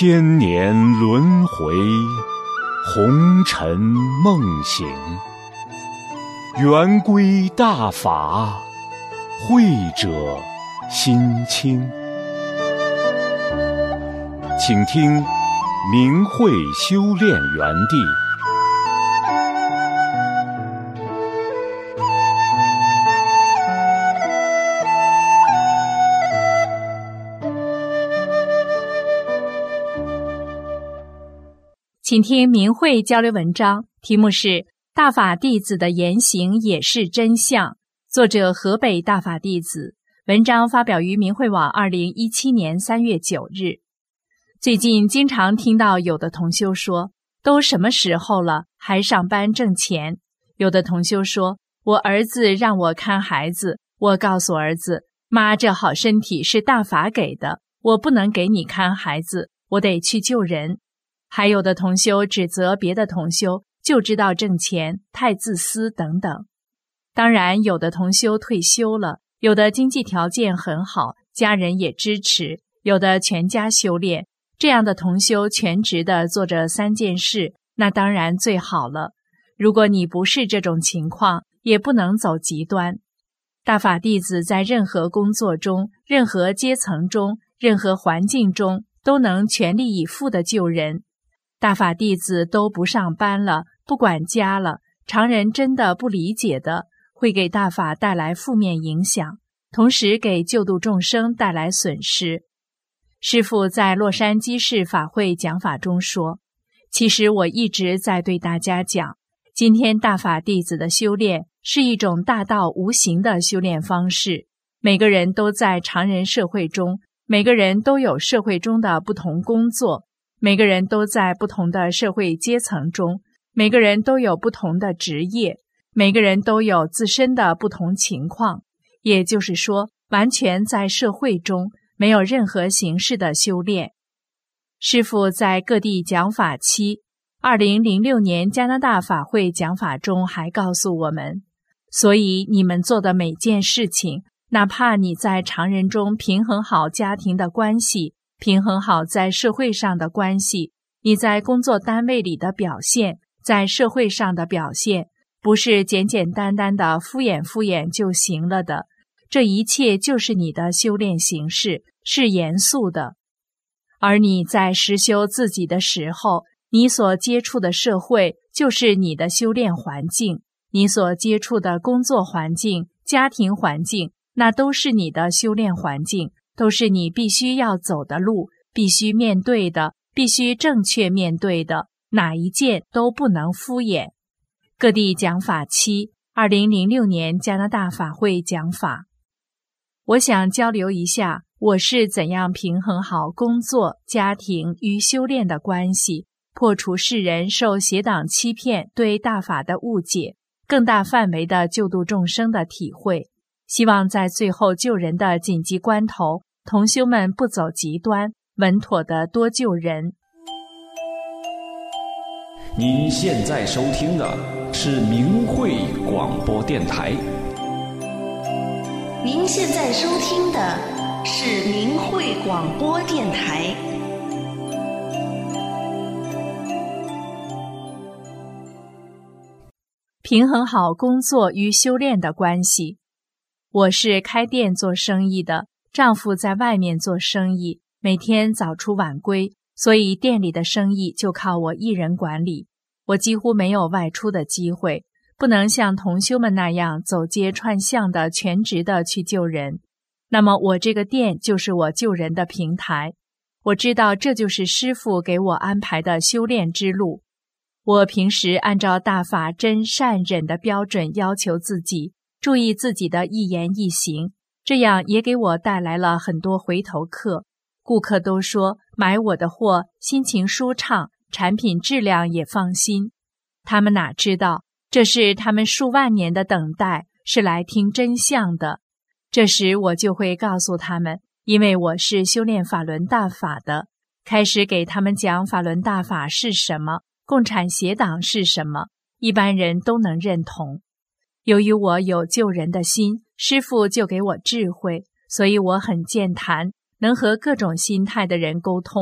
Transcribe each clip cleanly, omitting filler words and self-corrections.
千年轮回，红尘梦醒。圆规大法，慧者心清。请听明慧修炼园地。 请听明慧交流文章，题目是大法弟子的言行也是真相，作者河北大法弟子，文章发表于明慧网2017年3月9日。最近经常听到有的同修说，都什么时候了还上班挣钱。有的同修说，我儿子让我看孩子，我告诉儿子，妈，这好身体是大法给的，我不能给你看孩子，我得去救人。还有的同修指责别的同修就知道挣钱，太自私等等。当然，有的同修退休了，有的经济条件很好，家人也支持，有的全家修炼，这样的同修全职的做着3件事，那当然最好了。如果你不是这种情况，也不能走极端。大法弟子在任何工作中、任何阶层中、任何环境中，都能全力以赴的救人。大法弟子都不上班了，不管家了，常人真的不理解的，会给大法带来负面影响，同时给救度众生带来损失。师父在洛杉矶市法会讲法中说，其实我一直在对大家讲，今天大法弟子的修炼是一种大道无形的修炼方式，每个人都在常人社会中，每个人都有社会中的不同工作，每个人都在不同的社会阶层中，每个人都有不同的职业，每个人都有自身的不同情况，也就是说，完全在社会中没有任何形式的修炼。师父在各地讲法期，2006年加拿大法会讲法中还告诉我们，所以你们做的每件事情，哪怕你在常人中平衡好家庭的关系，平衡好在社会上的关系，你在工作单位里的表现，在社会上的表现，不是简简单单的敷衍就行了的，这一切就是你的修炼形式，是严肃的。而你在实修自己的时候，你所接触的社会就是你的修炼环境，你所接触的工作环境、家庭环境，那都是你的修炼环境，都是你必须要走的路，必须面对的，必须正确面对的，哪一件都不能敷衍。各地讲法期，2006年加拿大法会讲法。我想交流一下，我是怎样平衡好工作、家庭与修炼的关系，破除世人受邪党欺骗对大法的误解，更大范围的救度众生的体会。希望在最后救人的紧急关头，同修们不走极端，稳妥的多救人。 您现在收听的是明慧广播电台。 您现在收听的是明慧广播电台。 平衡好工作与修炼的关系。我是开店做生意的，丈夫在外面做生意，每天早出晚归，所以店里的生意就靠我一人管理。我几乎没有外出的机会，不能像同修们那样走街串巷的全职的去救人。那么我这个店就是我救人的平台。我知道这就是师父给我安排的修炼之路。我平时按照大法真善忍的标准要求自己，注意自己的一言一行，这样也给我带来了很多回头客。顾客都说买我的货心情舒畅，产品质量也放心。他们哪知道，这是他们数万年的等待，是来听真相的。这时我就会告诉他们，因为我是修炼法轮大法的，开始给他们讲法轮大法是什么，共产邪党是什么，一般人都能认同。由于我有救人的心，师父就给我智慧，所以我很健谈，能和各种心态的人沟通，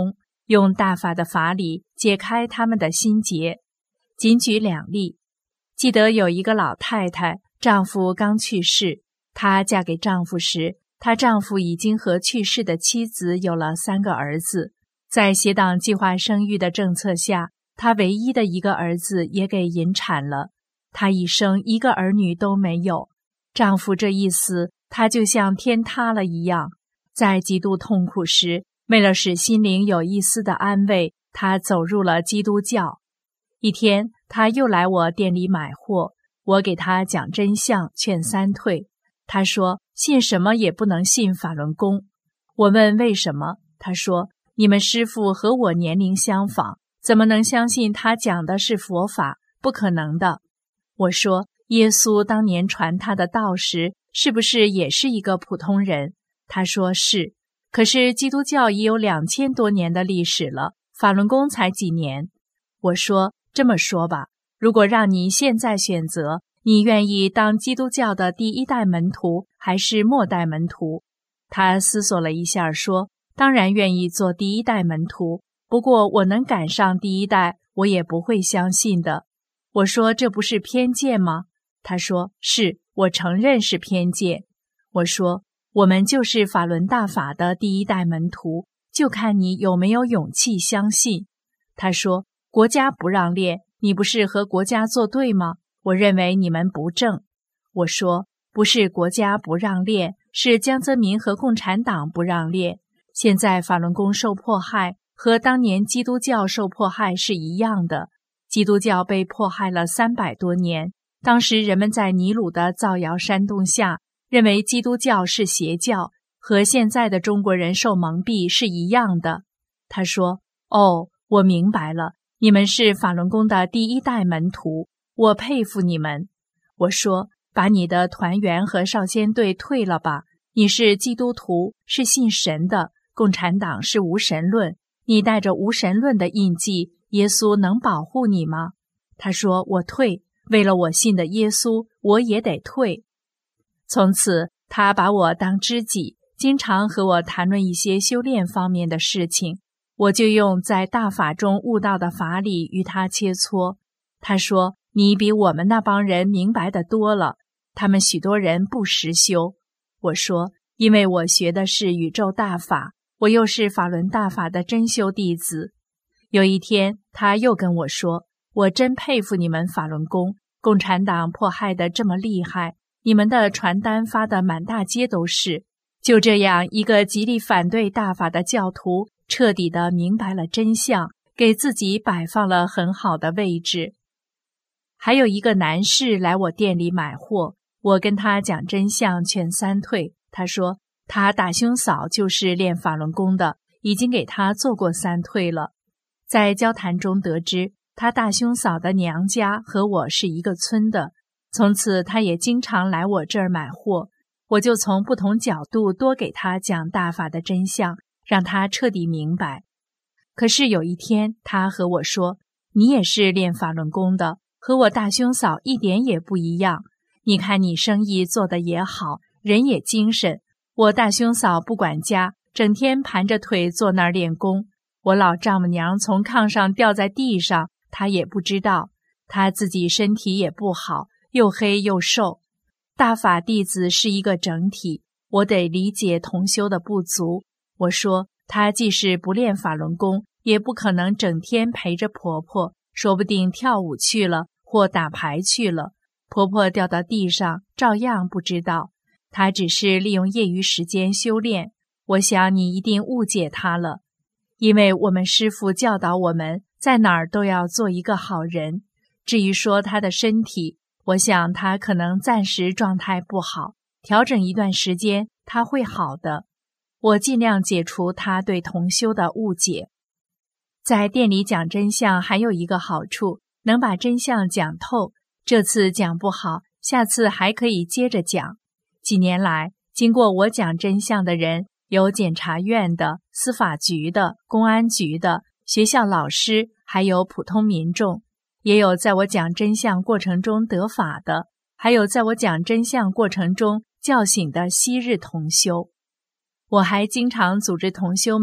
用大法的法理解开他们的心结。仅举2例。记得有一个老太太，丈夫刚去世，她嫁给丈夫时，她丈夫已经和去世的妻子有了3个儿子。在协党计划生育的政策下，她唯一的一个儿子也给引产了。她一生1个儿女都没有。丈夫这一死，她就像天塌了一样。在极度痛苦时，为了使心灵有一丝的安慰，她走入了基督教。一天，她又来我店里买货，我给她讲真相，劝3退。她说信什么也不能信法轮功。我问为什么，她说你们师父和我年龄相仿，怎么能相信他讲的是佛法？不可能的。我说耶稣当年传他的道时，是不是也是一个普通人？她说是。可是基督教已有2000多年的历史了，法轮功才几年。我说这么说吧，如果让你现在选择，你愿意当基督教的第1代门徒还是末代门徒？她思索了一下说，当然愿意做第1代门徒，不过我能赶上第1代，我也不会相信的。我说这不是偏见吗？她说是，我承认是偏见。我说我们就是法轮大法的第1代门徒，就看你有没有勇气相信。她说国家不让练，你不是和国家作对吗？我认为你们不正。我说不是国家不让练，是江泽民和共产党不让练。现在法轮功受迫害和当年基督教受迫害是一样的。基督教被迫害了300多年，当时人们在尼鲁的造谣煽动下，认为基督教是邪教，和现在的中国人受蒙蔽是一样的。他说哦，我明白了，你们是法轮功的第1代门徒，我佩服你们。我说把你的团员和少先队退了吧，你是基督徒，是信神的，共产党是无神论，你带着无神论的印记，耶稣能保护你吗？他说我退，为了我信的耶稣，我也得退。从此他把我当知己，经常和我谈论一些修炼方面的事情，我就用在大法中悟到的法理与他切磋。他说你比我们那帮人明白得多了，他们许多人不实修。我说因为我学的是宇宙大法，我又是法轮大法的真修弟子。有一天他又跟我说，我真佩服你们法轮功，共产党迫害得这么厉害，你们的传单发得满大街都是。就这样，一个极力反对大法的教徒彻底地明白了真相，给自己摆放了很好的位置。还有一个男士来我店里买货，我跟他讲真相，劝3退。他说他大兄嫂就是练法轮功的，已经给他做过3退了。在交谈中得知，他大兄嫂的娘家和我是一个村的，从此他也经常来我这儿买货。我就从不同角度多给他讲大法的真相，让他彻底明白。可是有一天他和我说，你也是练法轮功的，和我大兄嫂一点也不一样。你看你生意做得也好，人也精神，我大兄嫂不管家，整天盘着腿坐那儿练功。我老丈母娘从炕上掉在地上，她也不知道，她自己身体也不好，又黑又瘦。大法弟子是一个整体，我得理解同修的不足。我说她即使不练法轮功，也不可能整天陪着婆婆，说不定跳舞去了或打牌去了，婆婆掉到地上照样不知道。她只是利用业余时间修炼，我想你一定误解她了。因为我们师父教导我们，在哪儿都要做一个好人。至于说他的身体，我想他可能暂时状态不好，调整一段时间他会好的。我尽量解除他对同修的误解。在店里讲真相还有一个好处，能把真相讲透。这次讲不好，下次还可以接着讲。几年来，经过我讲真相的人，有检察院的、司法局的、公安局的、学校老师，还有普通民众，也有在我讲真相过程中得法的，还有在我讲真相过程中叫醒的昔日同修。我还经常组织同修们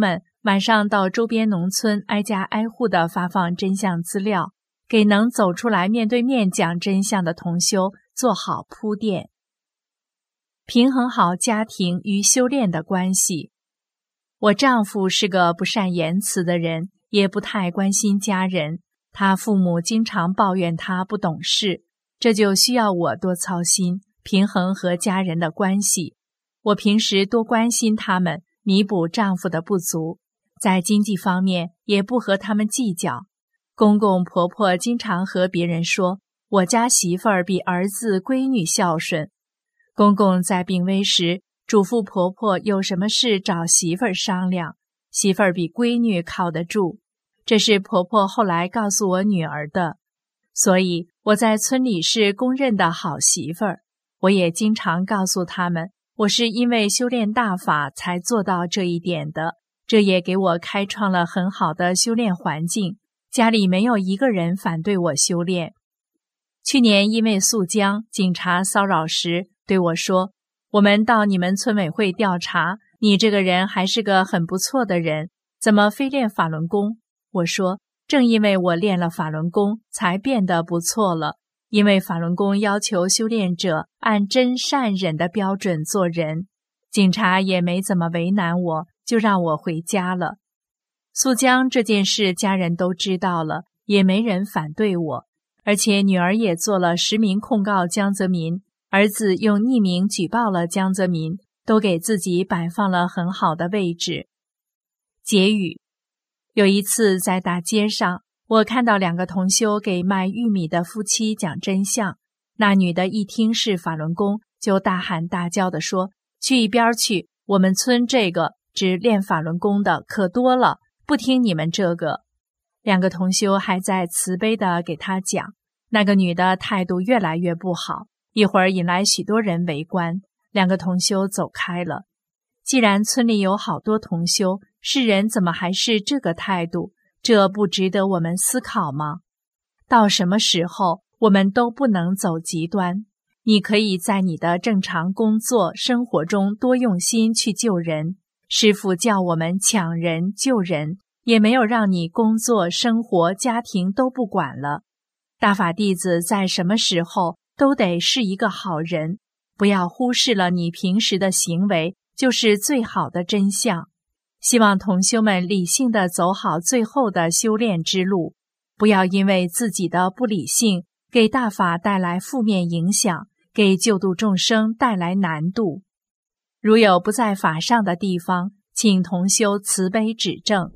晚上到周边农村挨家挨户地发放真相资料，给能走出来面对面讲真相的同修做好铺垫，平衡好家庭与修炼的关系。我丈夫是个不善言辞的人，也不太关心家人，他父母经常抱怨他不懂事，这就需要我多操心，平衡和家人的关系。我平时多关心他们，弥补丈夫的不足，在经济方面也不和他们计较。公公婆婆经常和别人说，我家媳妇儿比儿子闺女孝顺。公公在病危时，嘱咐婆婆有什么事找媳妇儿商量，媳妇儿比闺女靠得住。这是婆婆后来告诉我女儿的，所以我在村里是公认的好媳妇儿。我也经常告诉他们，我是因为修炼大法才做到这一点的，这也给我开创了很好的修炼环境，家里没有一个人反对我修炼。去年因为宿江警察骚扰时对我说，我们到你们村委会调查，你这个人还是个很不错的人，怎么非练法轮功？我说，正因为我练了法轮功，才变得不错了。因为法轮功要求修炼者按真善忍的标准做人，警察也没怎么为难我，就让我回家了。宿江这件事家人都知道了，也没人反对我，而且女儿也做了实名控告江泽民，儿子用匿名举报了江泽民，都给自己摆放了很好的位置。结语：有一次在大街上，我看到2个同修给卖玉米的夫妻讲真相，那女的一听是法轮功，就大喊大叫地说，去一边去，我们村这个只练法轮功的可多了，不听你们这个。2个同修还在慈悲地给她讲，那个女的态度越来越不好，一会儿引来许多人围观，2个同修走开了。既然村里有好多同修，世人怎么还是这个态度？这不值得我们思考吗？到什么时候我们都不能走极端。你可以在你的正常工作生活中多用心去救人，师父叫我们抢人救人，也没有让你工作生活家庭都不管了。大法弟子在什么时候都得是一个好人，不要忽视了你平时的行为就是最好的真相。希望同修们理性地走好最后的修炼之路，不要因为自己的不理性给大法带来负面影响，给救度众生带来难度。如有不在法上的地方，请同修慈悲指正。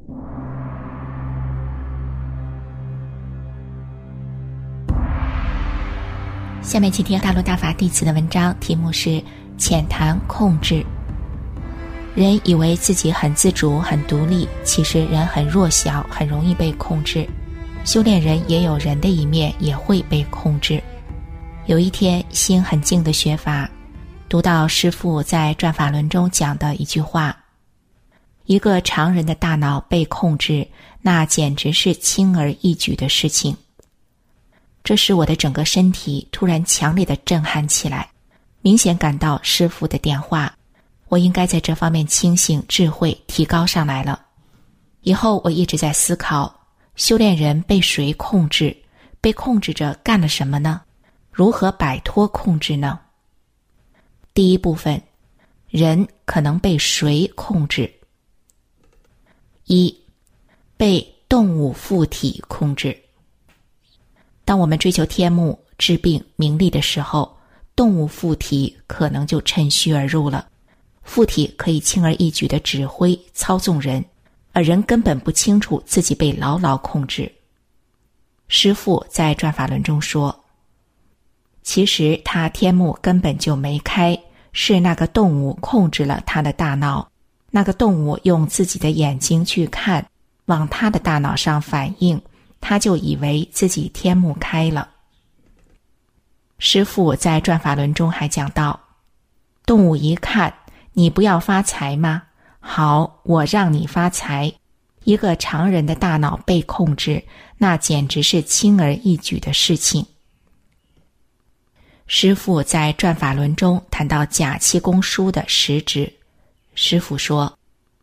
下面请听大陆大法弟子的文章，题目是浅谈控制。人以为自己很自主很独立，其实人很弱小，很容易被控制。修炼人也有人的一面，也会被控制。有一天心很静的学法，读到师父在转法轮中讲的一句话，一个常人的大脑被控制，那简直是轻而易举的事情。这使我的整个身体突然强烈的震撼起来，明显感到师父的点化，我应该在这方面清醒智慧提高上来了。以后我一直在思考，修炼人被谁控制，被控制着干了什么呢？如何摆脱控制呢？第一部分，人可能被谁控制？一，被动物附体控制。当我们追求天幕、治病、名利的时候，动物附体可能就趁虚而入了。附体可以轻而易举地指挥操纵人，而人根本不清楚自己被牢牢控制。师父在转法轮中说，其实他天幕根本就没开，是那个动物控制了他的大脑，那个动物用自己的眼睛去看，往他的大脑上反应，他就以为自己天幕开了。师父在转法轮中还讲到，动物一看，你不要发财吗？好，我让你发财。一个常人的大脑被控制，那简直是轻而易举的事情。师父在转法轮中谈到假气功书的实质，师父说，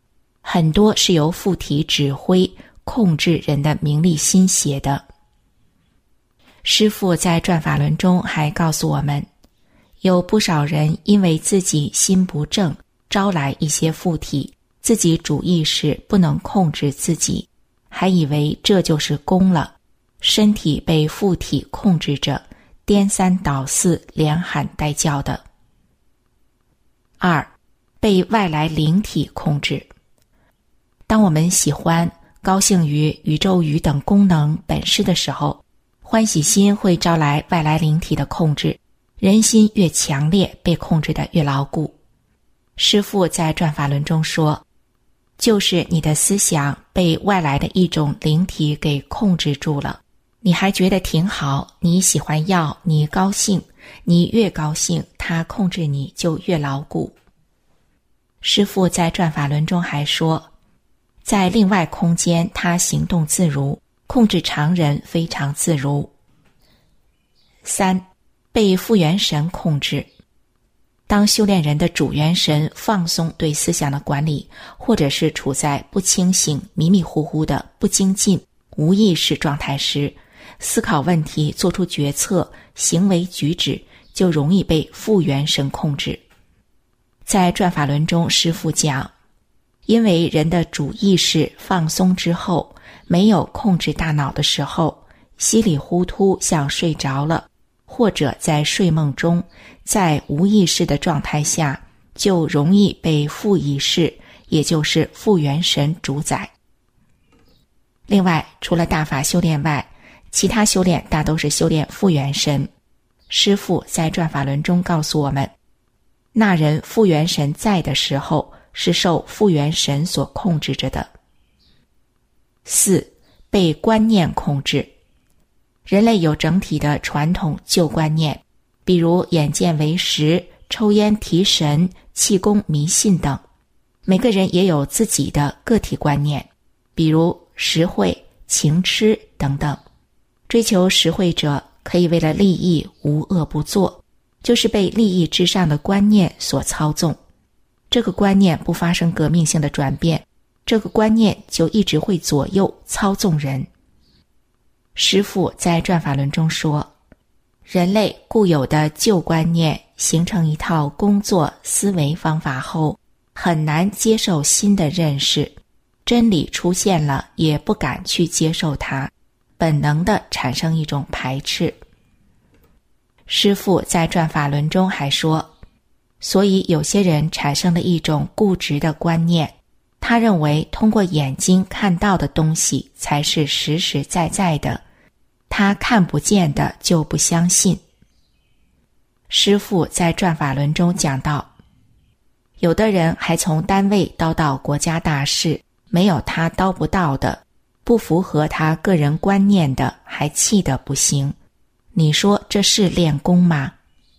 很多是由附体指挥控制人的名利心邪的。师父在转法轮中还告诉我们，有不少人因为自己心不正，招来一些附体，自己主意识不能控制自己，还以为这就是功了，身体被附体控制着，颠三倒四，连喊带叫的。2. 被外来灵体控制。当我们喜欢、高兴于宇宙语等功能本事的时候，欢喜心会招来外来灵体的控制，人心越强烈，被控制得越牢固。师父在转法轮中说，就是你的思想被外来的一种灵体给控制住了，你还觉得挺好，你喜欢要，你高兴，你越高兴，它控制你就越牢固。师父在转法轮中还说，在另外空间它行动自如，控制常人非常自如。3. 被复原神控制。当修炼人的主元神放松对思想的管理，或者是处在不清醒、迷迷糊糊的不精进、无意识状态时，思考问题、做出决策、行为举止就容易被复原神控制。在转法轮中，师父讲，因为人的主意识放松之后，没有控制大脑的时候，稀里糊涂像睡着了，或者在睡梦中，在无意识的状态下，就容易被副意识，也就是复原神主宰。另外，除了大法修炼外，其他修炼大都是修炼复原神。师父在转法轮中告诉我们，那人复原神在的时候，是受复原神所控制着的。4. 被观念控制。人类有整体的传统旧观念，比如眼见为实、抽烟提神、气功迷信等。每个人也有自己的个体观念，比如实惠、情痴等等。追求实惠者可以为了利益无恶不作，就是被利益之上的观念所操纵。这个观念不发生革命性的转变，这个观念就一直会左右操纵人。师父在转法轮中说，人类固有的旧观念形成一套工作思维方法后，很难接受新的认识，真理出现了也不敢去接受它，本能地产生一种排斥。师父在转法轮中还说，所以有些人产生了一种固执的观念，他认为通过眼睛看到的东西才是实实在在的，他看不见的就不相信。师父在转法轮中讲到，有的人还从单位叨到国家大事，没有他叨不到的，不符合他个人观念的，还气得不行。你说这是练功吗？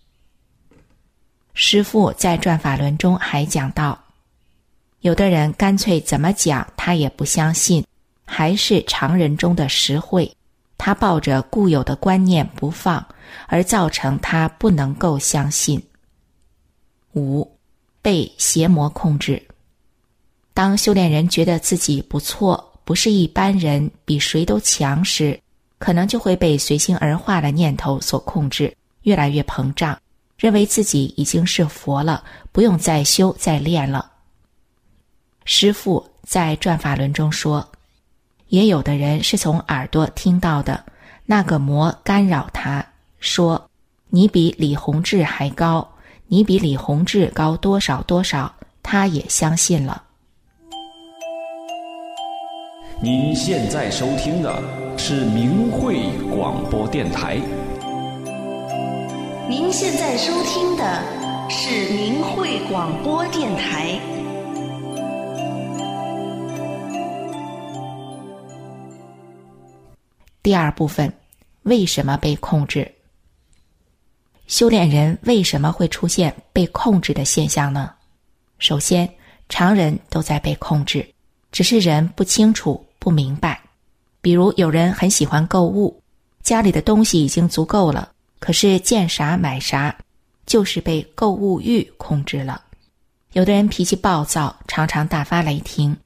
师父在转法轮中还讲到，有的人干脆怎么讲他也不相信，还是常人中的实惠，他抱着固有的观念不放，而造成他不能够相信。5. 被邪魔控制。当修炼人觉得自己不错，不是一般人，比谁都强时，可能就会被随心而化的念头所控制，越来越膨胀，认为自己已经是佛了，不用再修再练了。师父在转法轮中说，也有的人是从耳朵听到的，那个魔干扰他，说你比李洪志还高，你比李洪志高多少多少，他也相信了。 您现在收听的是明慧广播电台。 您现在收听的是明慧广播电台。 第二部分，为什么被控制？修炼人为什么会出现被控制的现象呢？首先，常人都在被控制，只是人不清楚不明白。比如有人很喜欢购物，家里的东西已经足够了，可是见啥买啥，就是被购物欲控制了。有的人脾气暴躁，常常大发雷霆，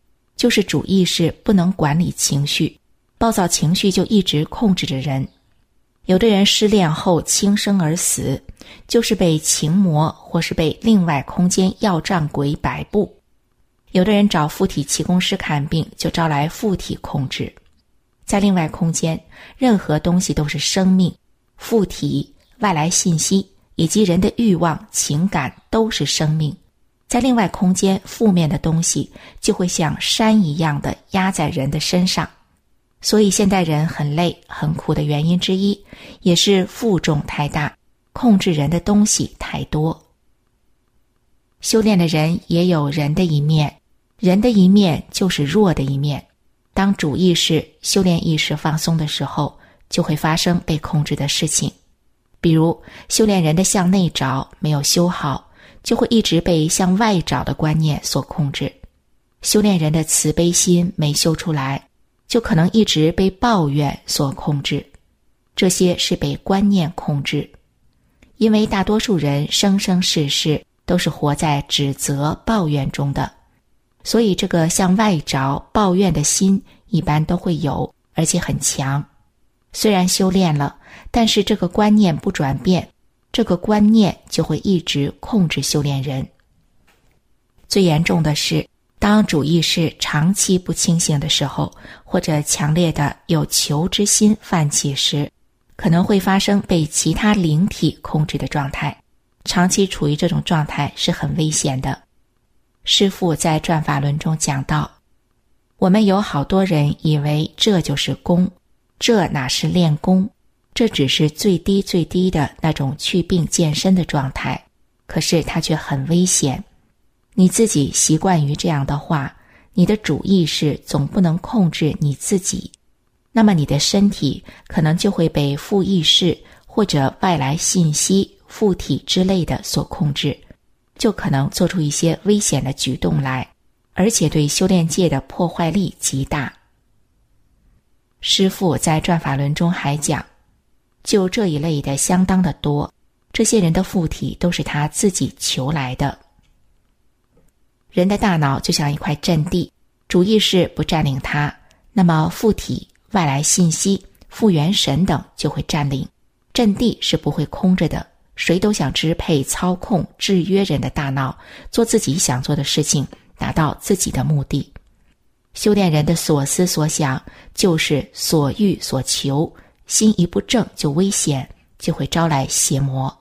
就是主意识不能管理情绪，暴躁情绪就一直控制着人。有的人失恋后轻生而死，就是被情魔或是被另外空间要账鬼摆布。有的人找附体气功师看病，就招来附体控制。在另外空间，任何东西都是生命，附体、外来信息以及人的欲望、情感都是生命。在另外空间，负面的东西就会像山一样的压在人的身上。所以现代人很累很苦的原因之一，也是负重太大，控制人的东西太多。修炼的人也有人的一面，人的一面就是弱的一面。当主意识、修炼意识放松的时候，就会发生被控制的事情。比如修炼人的向内找没有修好，就会一直被向外找的观念所控制。修炼人的慈悲心没修出来，就可能一直被抱怨所控制。这些是被观念控制。因为大多数人生生世世都是活在指责、抱怨中的，所以这个向外找、抱怨的心一般都会有，而且很强。虽然修炼了，但是这个观念不转变，这个观念就会一直控制修炼人。最严重的是，当主意识长期不清醒的时候，或者强烈的有求之心泛起时，可能会发生被其他灵体控制的状态。长期处于这种状态是很危险的。师父在转法轮中讲到，我们有好多人以为这就是功，这哪是练功，这只是最低最低的那种去病健身的状态，可是它却很危险。你自己习惯于这样的话，你的主意识总不能控制你自己，那么你的身体可能就会被负意识或者外来信息、附体之类的所控制，就可能做出一些危险的举动来，而且对修炼界的破坏力极大。师父在转法轮中还讲，就这一类的相当的多，这些人的附体都是他自己求来的。人的大脑就像一块阵地，主意识不占领它，那么附体、外来信息、复原神等就会占领。阵地是不会空着的，谁都想支配、操控、制约人的大脑，做自己想做的事情，达到自己的目的。修炼人的所思所想就是所欲所求，心一不正就危险，就会招来邪魔。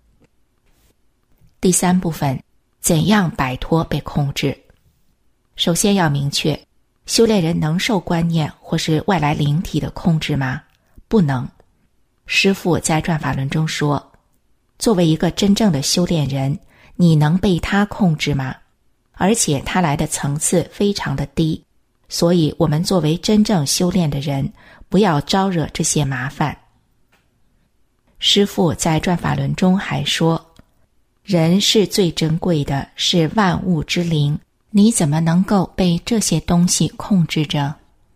第三部分，怎样摆脱被控制？首先要明确，修炼人能受观念或是外来灵体的控制吗？不能。师父在转法轮中说，作为一个真正的修炼人，你能被他控制吗？而且他来的层次非常的低，所以我们作为真正修炼的人，不要招惹这些麻烦。师父在转法轮中还说，人是最珍贵的，是万物之灵，你怎么能够被这些东西控制着？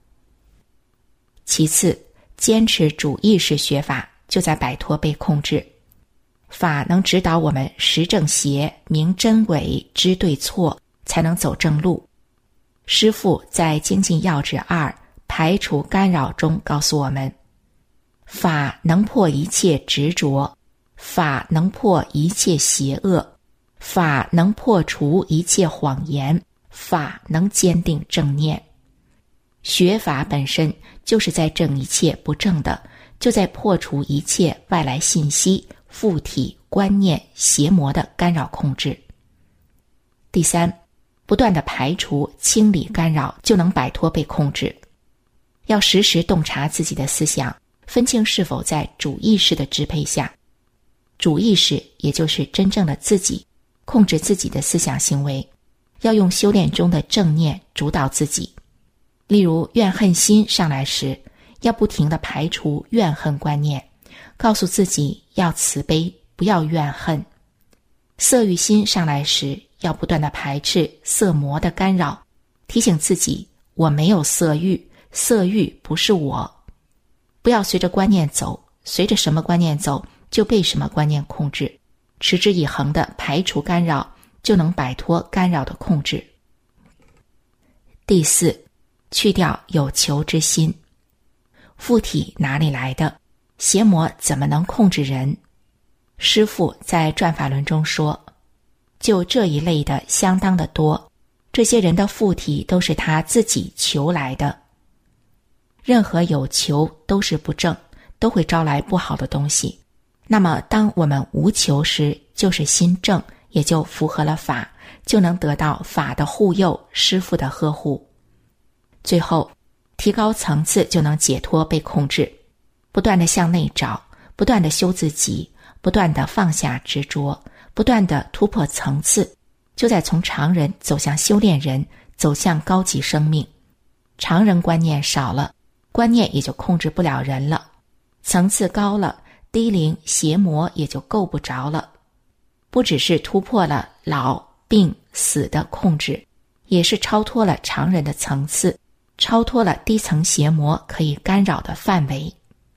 其次，坚持主意识学法，就在摆脱被控制。法能指导我们识正邪、明真伪、知对错，才能走正路。师父在精进要旨2排除干扰中告诉我们，法能破一切执着，法能破一切邪恶，法能破除一切谎言，法能坚定正念。学法本身就是在正一切不正的，就在破除一切外来信息、附体、观念、邪魔的干扰控制。第三，不断的排除、清理干扰，就能摆脱被控制。要时时洞察自己的思想，分清是否在主意识的支配下。主意识也就是真正的自己，控制自己的思想行为，要用修炼中的正念主导自己。例如怨恨心上来时，要不停地排除怨恨观念，告诉自己要慈悲，不要怨恨。色欲心上来时，要不断地排斥色魔的干扰，提醒自己我没有色欲，色欲不是我。不要随着观念走，随着什么观念走就被什么观念控制，持之以恒地排除干扰，就能摆脱干扰的控制。 第四，去掉有求之心。附体哪里来的？邪魔怎么能控制人？师父在转法轮中说，就这一类的相当的多，这些人的附体都是他自己求来的。任何有求都是不正，都会招来不好的东西。那么当我们无求时，就是心正，也就符合了法，就能得到法的护佑，师父的呵护。最后提高层次，就能解脱被控制，不断地向内找，不断地修自己，不断地放下执着，不断地突破层次，就在从常人走向修炼人，走向高级生命。常人观念少了，观念也就控制不了人了，层次高了，低灵邪魔也就够不着了。不只是突破了老病死的控制，也是超脱了常人的层次，超脱了低层邪魔可以干扰的范围。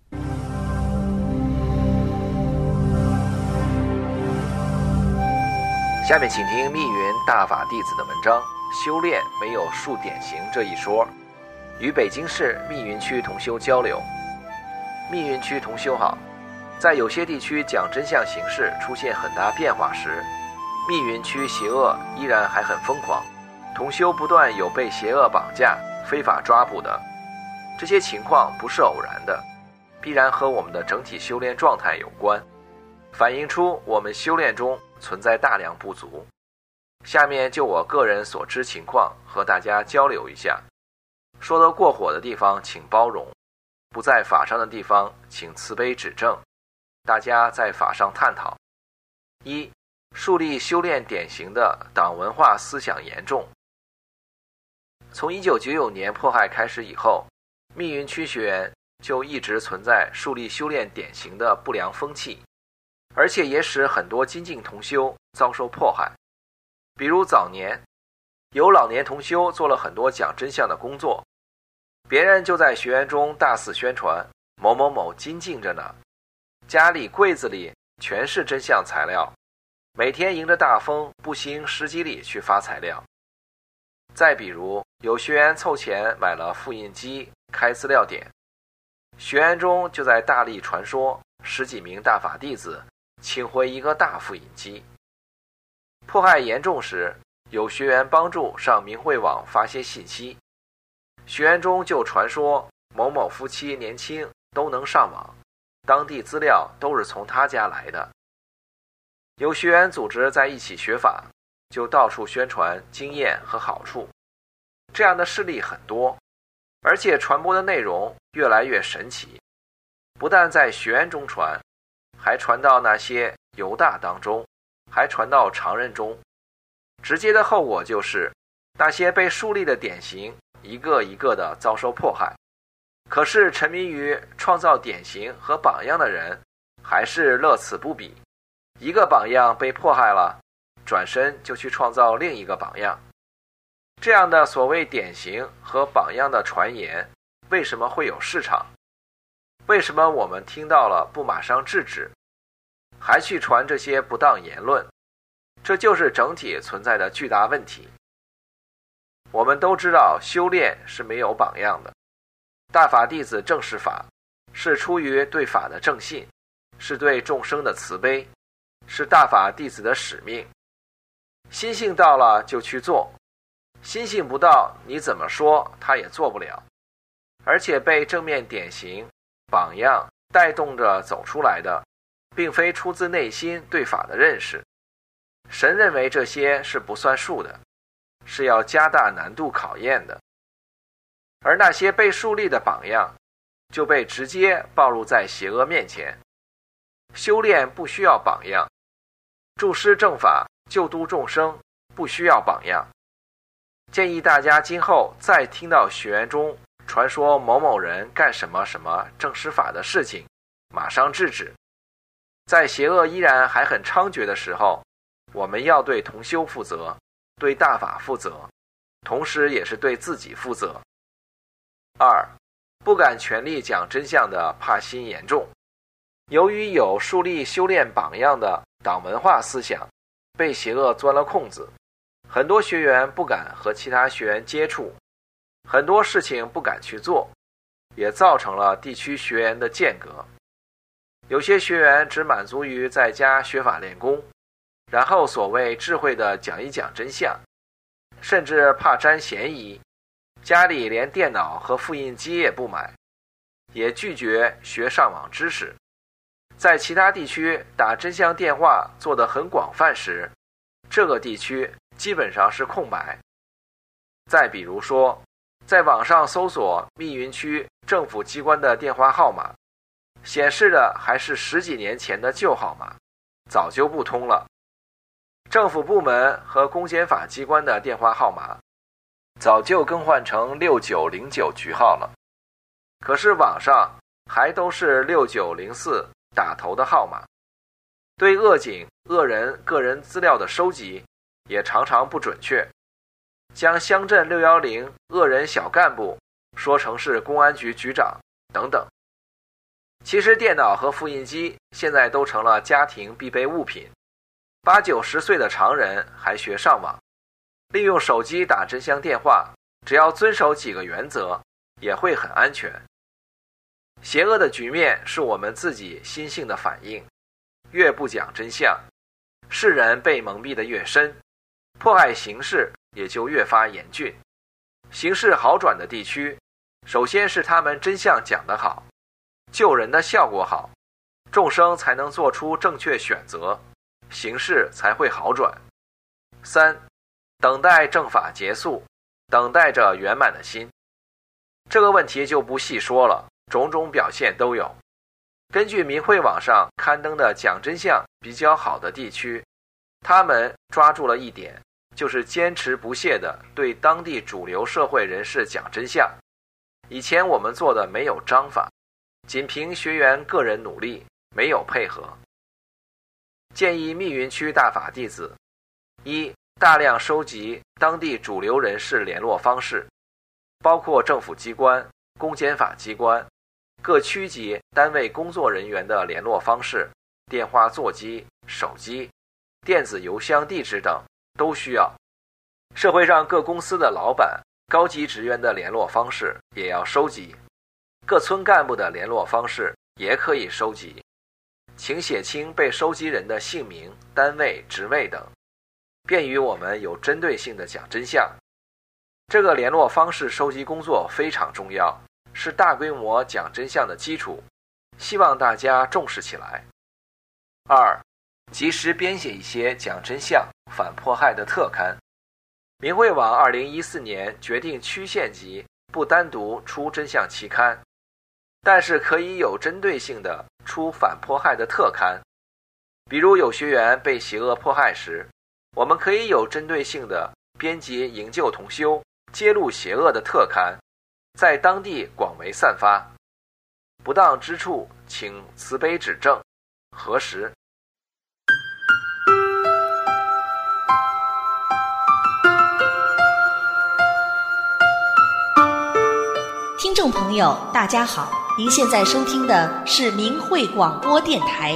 下面请听密云大法弟子的文章，修炼没有数典型这一说，与北京市密云区同修交流。密云区同修好，在有些地区讲真相形势出现很大变化时，密云区邪恶依然还很疯狂，同修不断有被邪恶绑架、非法抓捕的，这些情况不是偶然的，必然和我们的整体修炼状态有关，反映出我们修炼中存在大量不足。下面就我个人所知情况和大家交流一下，说得过火的地方请包容，不在法上的地方请慈悲指正，大家在法上探讨。一、树立修炼典型的党文化思想严重。从1999年迫害开始以后，密云区学员就一直存在树立修炼典型的不良风气，而且也使很多精进同修遭受迫害。比如早年有老年同修做了很多讲真相的工作，别人就在学员中大肆宣传某某某精进着呢，家里柜子里全是真相材料，每天迎着大风不惜10几里去发材料。再比如有学员凑钱买了复印机开资料点，学员中就在大力传说10几名大法弟子请回一个大复印机。迫害严重时，有学员帮助上明慧网发些信息，学员中就传说某某夫妻年轻都能上网，当地资料都是从他家来的。有学员组织在一起学法，就到处宣传经验和好处，这样的事例很多，而且传播的内容越来越神奇，不但在学员中传，还传到那些犹大当中，还传到常人中。直接的后果就是那些被树立的典型一个一个的遭受迫害，可是沉迷于创造典型和榜样的人还是乐此不彼，一个榜样被迫害了，转身就去创造另一个榜样。这样的所谓典型和榜样的传言为什么会有市场？为什么我们听到了不马上制止，还去传这些不当言论？这就是整体存在的巨大问题。我们都知道修炼是没有榜样的，大法弟子正视法，是出于对法的正信，是对众生的慈悲，是大法弟子的使命。心性到了就去做，心性不到你怎么说他也做不了。而且被正面典型榜样带动着走出来的，并非出自内心对法的认识。神认为这些是不算数的，是要加大难度考验的。而那些被树立的榜样就被直接暴露在邪恶面前。修炼不需要榜样，助师正法救度众生不需要榜样。建议大家今后再听到学员中传说某某人干什么什么正师法的事情，马上制止。在邪恶依然还很猖獗的时候，我们要对同修负责，对大法负责，同时也是对自己负责。二、不敢全力讲真相的怕心严重。由于有树立修炼榜样的党文化思想被邪恶钻了空子，很多学员不敢和其他学员接触， 很多事情不敢去做，也造成了地区学员的间隔。有些学员只满足于在家学法练功，然后所谓智慧的讲一讲真相，甚至怕沾嫌疑，家里连电脑和复印机也不买，也拒绝学上网知识。在其他地区打真相电话做得很广泛时，这个地区基本上是空白。再比如说，在网上搜索密云区政府机关的电话号码，显示的还是10几年前的旧号码，早就不通了。政府部门和公检法机关的电话号码早就更换成6909局号了，可是网上还都是6904打头的号码。对恶警、恶人个人资料的收集也常常不准确，将乡镇610恶人小干部说成是公安局局长等等。其实电脑和复印机现在都成了家庭必备物品，8、90岁的常人还学上网，利用手机打真相电话，只要遵守几个原则，也会很安全。邪恶的局面是我们自己心性的反应，越不讲真相，世人被蒙蔽的越深，迫害形势也就越发严峻。形势好转的地区，首先是他们真相讲得好，救人的效果好，众生才能做出正确选择，形势才会好转。3. 等待正法结束，等待着圆满的心。这个问题就不细说了，种种表现都有。根据明慧网上刊登的讲真相比较好的地区，他们抓住了一点，就是坚持不懈地对当地主流社会人士讲真相。以前我们做的没有章法，仅凭学员个人努力，没有配合。建议密云区大法弟子： 1. 大量收集当地主流人士联络方式，包括政府机关、公检法机关、各区级单位工作人员的联络方式，电话座机、手机、电子邮箱地址等都需要。社会上各公司的老板、高级职员的联络方式也要收集，各村干部的联络方式也可以收集，请写清被收集人的姓名、单位、职位等，便于我们有针对性的讲真相。这个联络方式收集工作非常重要，是大规模讲真相的基础，希望大家重视起来。2. 及时编写一些讲真相、反迫害的特刊。明慧网2014年决定区县级不单独出真相期刊，但是可以有针对性的出反迫害的特刊。比如有学员被邪恶迫害时，我们可以有针对性的编辑营救同修、揭露邪恶的特刊，在当地广为散发。不当之处，请慈悲指正，核实。 听众朋友，大家好，您现在收听的是明慧广播电台。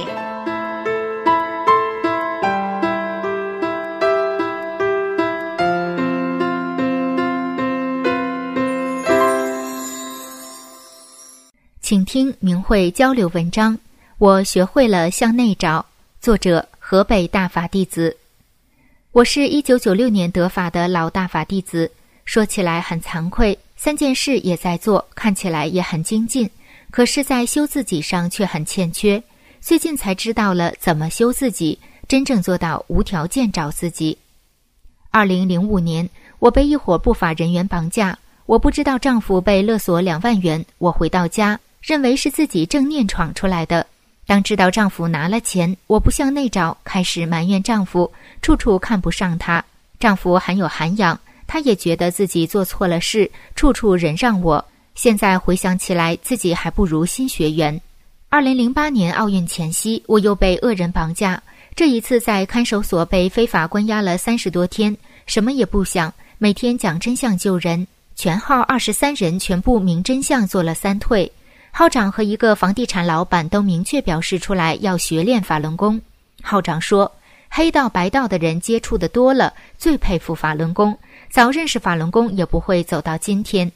请听明慧交流文章，我学会了向内找，作者河北大法弟子。我是1996年得法的老大法弟子，说起来很惭愧，3件事也在做，看起来也很精进，可是在修自己上却很欠缺。最近才知道了怎么修自己，真正做到无条件找自己。2005年，我被一伙不法人员绑架，我不知道丈夫被勒索2万元，我回到家，认为是自己正念闯出来的。当知道丈夫拿了钱，我不向内找，开始埋怨丈夫，处处看不上他。丈夫很有涵养，他也觉得自己做错了事，处处忍让我。现在回想起来，自己还不如新学员。2008年奥运前夕，我又被恶人绑架，这一次在看守所被非法关押了30多天，什么也不想，每天讲真相救人。全号23人全部明真相做了3退。号长和一个房地产老板都明确表示出来要学练法轮功。号长说，黑道白道的人接触的多了，最佩服法轮功，早认识法轮功也不会走到今天。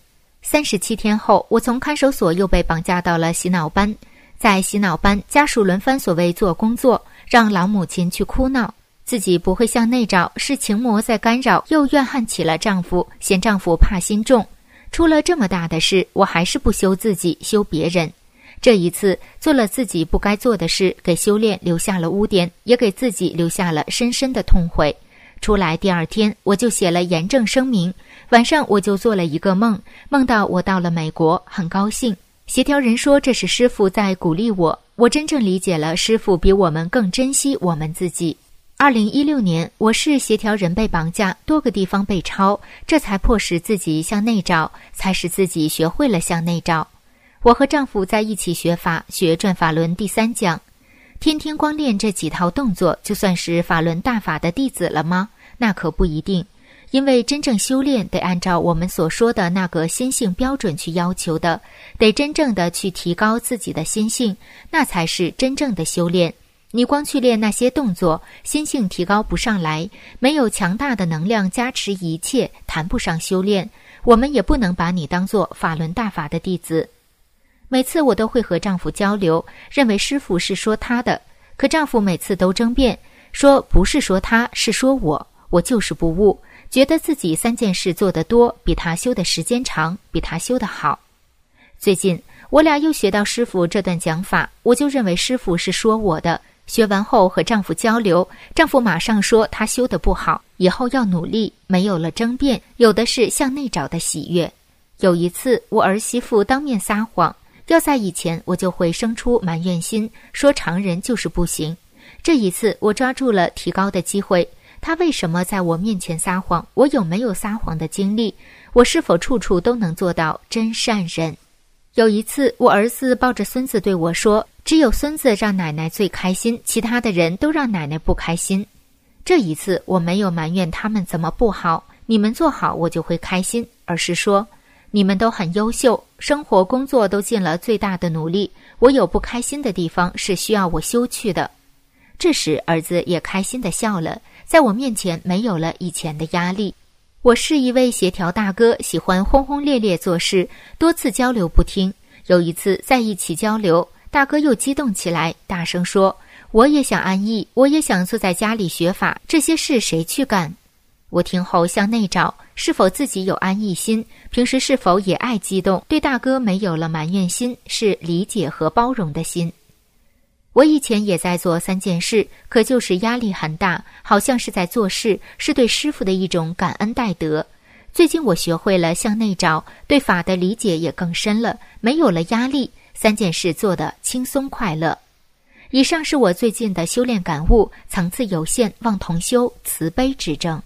37天后，我从看守所又被绑架到了洗脑班。在洗脑班，家属轮番所谓做工作，让老母亲去哭闹，自己不会向内找，是情魔在干扰，又怨恨起了丈夫，嫌丈夫怕心重。出了这么大的事，我还是不修自己，修别人。这一次做了自己不该做的事，给修炼留下了污点，也给自己留下了深深的痛悔。出来第2天，我就写了严正声明。晚上我就做了一个梦，梦到我到了美国，很高兴。协调人说这是师父在鼓励我，我真正理解了师父比我们更珍惜我们自己。2016年，我是协调人被绑架，多个地方被抄，这才迫使自己向内找，才使自己学会了向内找。我和丈夫在一起学法，学转法轮第3讲。天天光练这几套动作，就算是法轮大法的弟子了吗？那可不一定。因为真正修炼得按照我们所说的那个心性标准去要求的，得真正的去提高自己的心性，那才是真正的修炼。你光去练那些动作，心性提高不上来，没有强大的能量加持一切，谈不上修炼。我们也不能把你当作法轮大法的弟子。每次我都会和丈夫交流，认为师父是说他的，可丈夫每次都争辩，说不是说他，是说我就是不悟，觉得自己3件事做得多，比他修的时间长，比他修得好。最近我俩又学到师父这段讲法，我就认为师父是说我的。学完后和丈夫交流，丈夫马上说他修得不好，以后要努力，没有了争辩，有的是向内找的喜悦。有一次我儿媳妇当面撒谎，要在以前我就会生出埋怨心，说常人就是不行。这一次我抓住了提高的机会，他为什么在我面前撒谎？我有没有撒谎的经历？我是否处处都能做到真善人？有一次我儿子抱着孙子对我说，只有孙子让奶奶最开心，其他的人都让奶奶不开心。这一次我没有埋怨他们怎么不好，你们做好我就会开心，而是说你们都很优秀，生活工作都尽了最大的努力，我有不开心的地方是需要我修去的。这时儿子也开心地笑了，在我面前没有了以前的压力。我是一位协调大哥，喜欢轰轰烈烈做事，多次交流不听。有一次在一起交流，大哥又激动起来，大声说，我也想安逸，我也想坐在家里学法，这些事谁去干？我听后向内找，是否自己有安逸心，平时是否也爱激动，对大哥没有了埋怨心，是理解和包容的心。我以前也在做3件事，可就是压力很大，好像是在做事，是对师父的一种感恩戴德。最近我学会了向内找，对法的理解也更深了，没有了压力，3件事做得轻松快乐。以上是我最近的修炼感悟，层次有限，望同修慈悲指正。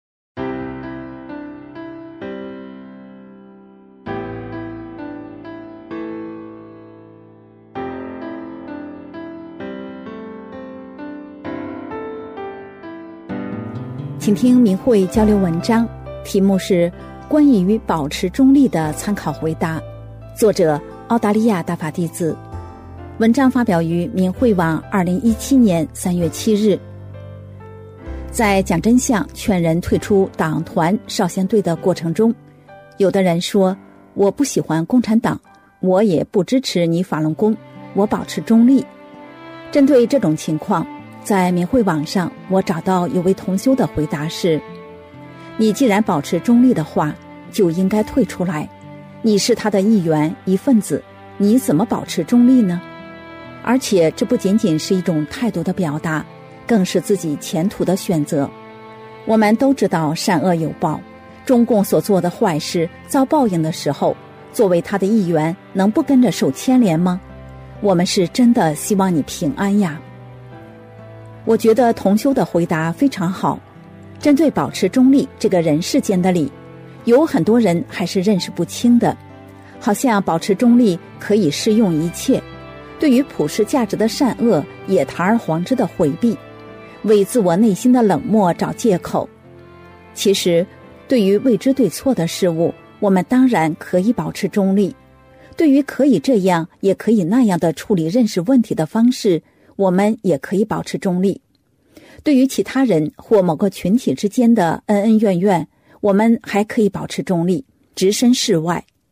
请听明慧交流文章，题目是关于保持中立的参考回答，作者澳大利亚大法弟子。文章发表于明慧网2017年3月7日。在讲真相劝人退出党团少先队的过程中，有的人说，我不喜欢共产党，我也不支持你法轮功，我保持中立。针对这种情况，在明慧网上我找到有位同修的回答是，你既然保持中立的话，就应该退出来，你是他的一员一份子，你怎么保持中立呢？而且这不仅仅是一种态度的表达，更是自己前途的选择。我们都知道善恶有报，中共所做的坏事遭报应的时候，作为他的一员，能不跟着受牵连吗？我们是真的希望你平安呀。我觉得同修的回答非常好。针对保持中立这个人世间的理，有很多人还是认识不清的，好像保持中立可以适用一切，对于普世价值的善恶也堂而皇之的回避，为自我内心的冷漠找借口。其实对于未知对错的事物，我们当然可以保持中立，对于可以这样也可以那样的处理认识问题的方式，我们也可以保持中立。对于其他人或某个群体之间的恩恩怨怨，我们还可以保持中立，置身事外。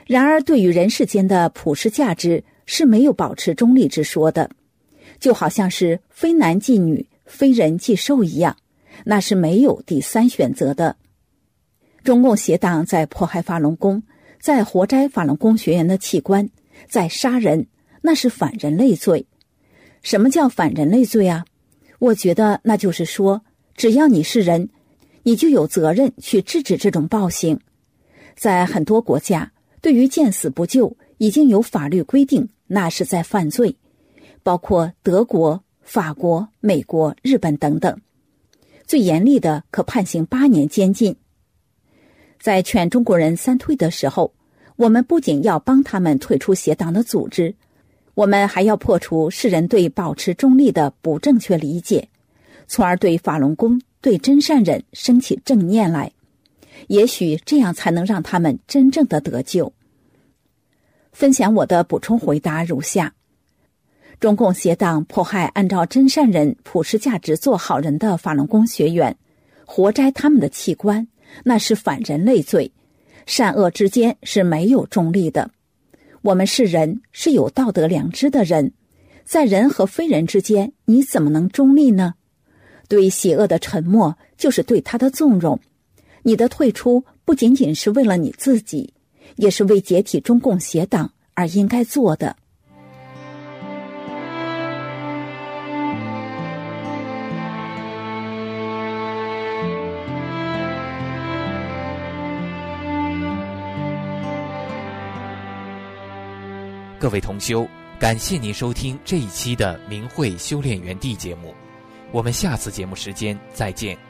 然而对于人世间的普世价值是没有保持中立之说的，就好像是非男即女，非人即兽一样，那是没有第三选择的。中共邪党在迫害法轮功，在活摘法轮功学员的器官，在杀人，那是反人类罪。什么叫反人类罪啊？我觉得那就是说，只要你是人，你就有责任去制止这种暴行。在很多国家，对于见死不救已经有法律规定，那是在犯罪，包括德国、法国、美国、日本等等，最严厉的可判刑8年监禁。在劝中国人三退的时候，我们不仅要帮他们退出邪党的组织，我们还要破除世人对保持中立的不正确理解，从而对法轮功、对真善忍升起正念来。也许这样才能让他们真正的得救。分享我的补充回答如下：中共邪党迫害按照真善忍普世价值做好人的法轮功学员，活摘他们的器官，那是反人类罪。善恶之间是没有中立的。我们是人，是有道德良知的人，在人和非人之间，你怎么能中立呢？对邪恶的沉默，就是对他的纵容。你的退出不仅仅是为了你自己，也是为解体中共邪党而应该做的。 各位同修，感谢您收听这一期的明慧修炼园地节目，我们下次节目时间再见。